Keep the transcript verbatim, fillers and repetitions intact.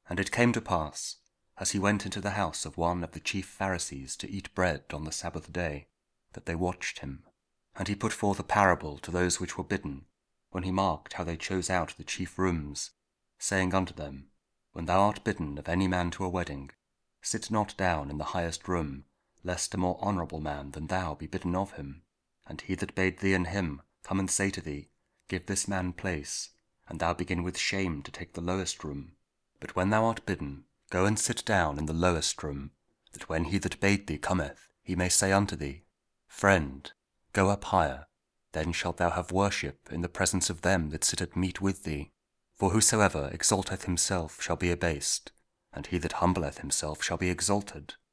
And it came to pass, as he went into the house of one of the chief Pharisees to eat bread on the Sabbath day, that they watched him. And he put forth a parable to those which were bidden, when he marked how they chose out the chief rooms, saying unto them, When thou art bidden of any man to a wedding, sit not down in the highest room, lest a more honourable man than thou be bidden of him. And he that bade thee and him come and say to thee, Give this man place, and thou begin with shame to take the lowest room. But when thou art bidden, go and sit down in the lowest room, that when he that bade thee cometh, he may say unto thee, Friend, go up higher, then shalt thou have worship in the presence of them that sit at meat with thee. For whosoever exalteth himself shall be abased, and he that humbleth himself shall be exalted.